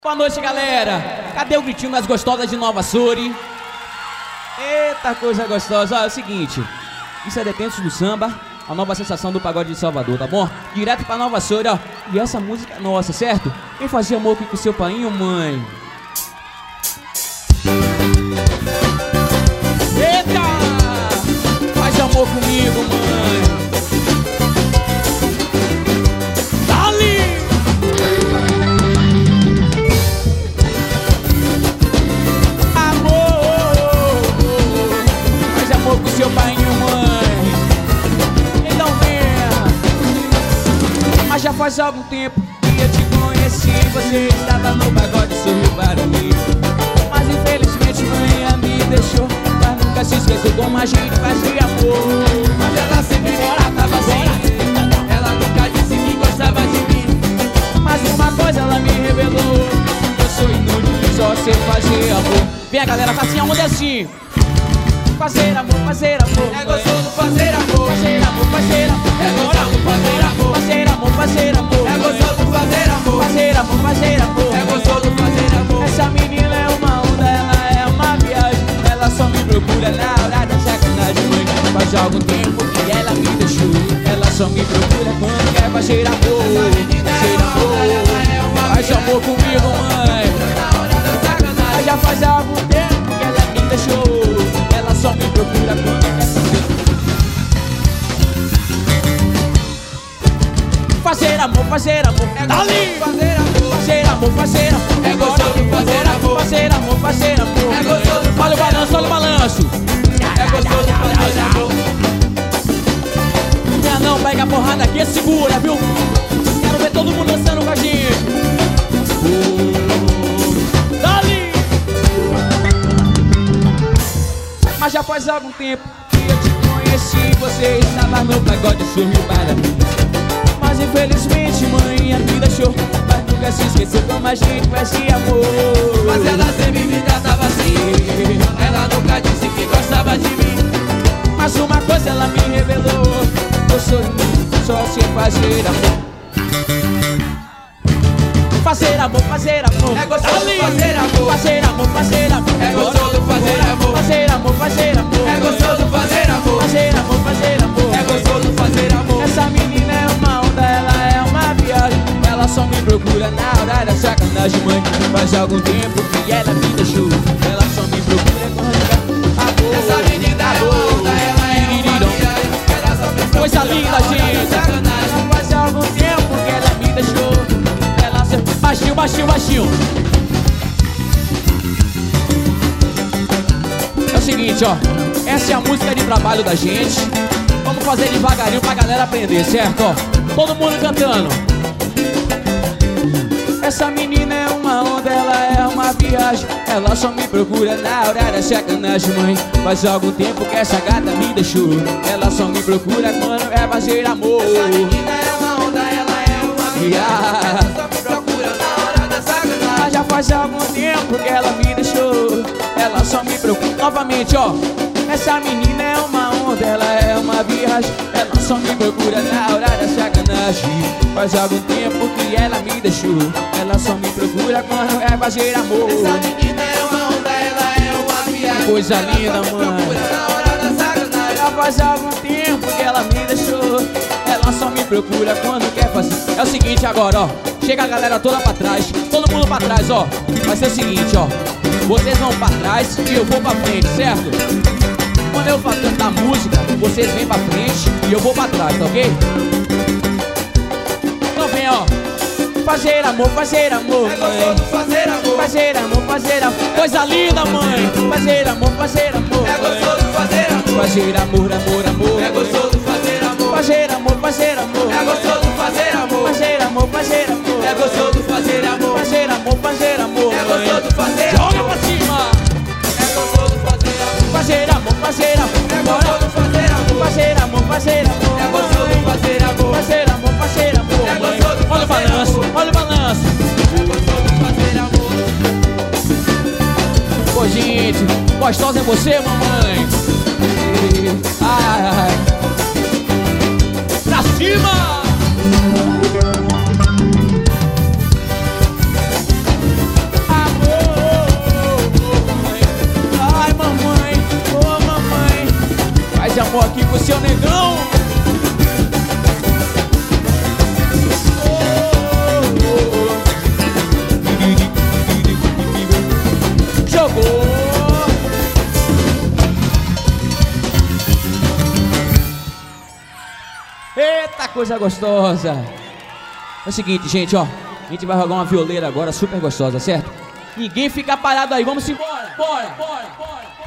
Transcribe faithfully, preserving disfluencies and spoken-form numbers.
Boa noite, galera. Cadê o gritinho das gostosas de Nova Açores? Eita, coisa gostosa. Ó, é o seguinte, isso é Detentos do Samba, a nova sensação do pagode de Salvador, tá bom? Direto pra Nova Açores, ó. E essa música é nossa, certo? Quem fazia amor com o seu painho, mãe? Eita! Faz amor comigo, mãe. Seu pai e mãe, então venha. Mas já faz algum tempo que eu te conheci. Você estava no pagode, sorriu para mim. Mas infelizmente mãe me deixou. Mas nunca se esqueceu como a gente fazia amor. Mas ela sempre morava assim. Ela nunca disse que gostava de mim. Mas uma coisa ela me revelou: eu sou inútil, só sei fazer amor. Vem a galera, tá assim, a onda é assim. Fazer amor, fazer amor, é gostoso fazer amor. Fazer amor, fazer amor, é gostoso fazer amor. Fazer amor, fazer amor, é gostoso fazer amor. Fazer amor, fazer amor, é gostoso fazer amor. Essa menina é uma onda, ela é uma viagem. Ela só me procura na hora da sacanagem, mãe. Faz algum tempo que ela me deixou. Ela só me procura quando quer fazer amor. Fazer amor, faz amor comigo, mãe. Mas já faz algum tempo que ela me deixou. Ela só me procura quando quer fazer amor, fazer amor, é gostoso fazer amor. Fazer amor, fazer amor, é gostoso fazer amor. Fazer amor, fazer amor, é gostoso. Olha o balanço, olha o balanço. É gostoso fazer amor. Não, não, pega a porrada aqui, segura, viu? Quero ver todo mundo dançando com a gente. Dali! Mas já faz algum tempo que eu te conheci. Você estava no pagode, sorriu para mim. Mas infelizmente mãe me deixou. Mas nunca se esqueceu como a gente fazia amor. Mas ela sempre me tratava assim. Ela nunca disse que gostava de mim. Mas uma coisa ela me revelou: eu sou lindo, só sei fazer amor. Fazer amor, fazer amor, é gostoso fazer amor. Fazer amor, fazer amor, é gostoso fazer amor. Fazer amor, fazer amor, é gostoso fazer amor. Fazer amor, fazer amor, é gostoso fazer amor. Essa menina é uma onda, ela é uma viagem. Ela só me procura na hora da sacanagem, mãe. Faz algum tempo que ela me deixou. Ela só me procura quando quer amor. Essa menina é uma onda, ela é uma viagem. Ela só me procura coisa linda, gente. Faz algum tempo que ela me deixou. Baixinho, baixinho, baixinho. É o seguinte, ó. Essa é a música de trabalho da gente. Vamos fazer devagarinho pra galera aprender, certo? Ó, todo mundo cantando. Essa menina é uma onda, ela é uma viagem. Ela só me procura na hora da sacanagem, mãe. Faz algum tempo que essa gata me deixou. Ela só me procura quando é fazer amor. Essa menina é uma onda, ela é uma viagem. Ela só me procura na hora da sacanagem. Já faz algum tempo que ela me deixou. Ela só me procura. Novamente, ó. Essa menina é uma onda, ela é uma viagem. Ela só me procura na hora da sacanagem. Faz algum tempo que ela me deixou. Ela só me procura quando é fazer amor. Essa menina é uma onda, ela é uma viagem. Coisa linda, mano. Na hora da sacanagem. Já faz algum tempo que ela me deixou. Ela só me procura quando quer fazer. É o seguinte agora, ó. Chega a galera toda pra trás. Todo mundo pra trás, ó. Vai ser o seguinte, ó. Vocês vão pra trás e eu vou pra frente, certo? Quando eu for cantar música, vocês vêm pra frente e eu vou pra trás, tá ok? Então vem, ó. Fazer amor, fazer amor, mãe. É gostoso fazer amor. Fazer amor, fazer amor. Coisa linda, mãe. Fazer amor, fazer amor. É gostoso fazer amor. Fazer amor, amor, amor. É gostoso fazer amor. Fazer amor, fazer amor. É gostoso fazer amor. Fazer amor, fazer amor. É gostoso fazer amor. Fazer amor, fazer amor. É gostoso fazer amor. Joga pra cima. É gostoso fazer amor. Fazer amor, fazer amor. É gostoso fazer amor. Fazer amor, fazer amor. É gostoso fazer amor. Fazer amor, fazer amor. É gostoso. Olha o balanço, olha o balanço. É gostoso fazer amor. Pô, gente, gostosa é você, mamãe. Ai, ai, ai. Pra cima! Jogou. Eita, coisa gostosa. É o seguinte, gente, ó. A gente vai jogar uma violeira agora super gostosa, certo? Ninguém fica parado aí, vamos embora. Bora, bora, bora.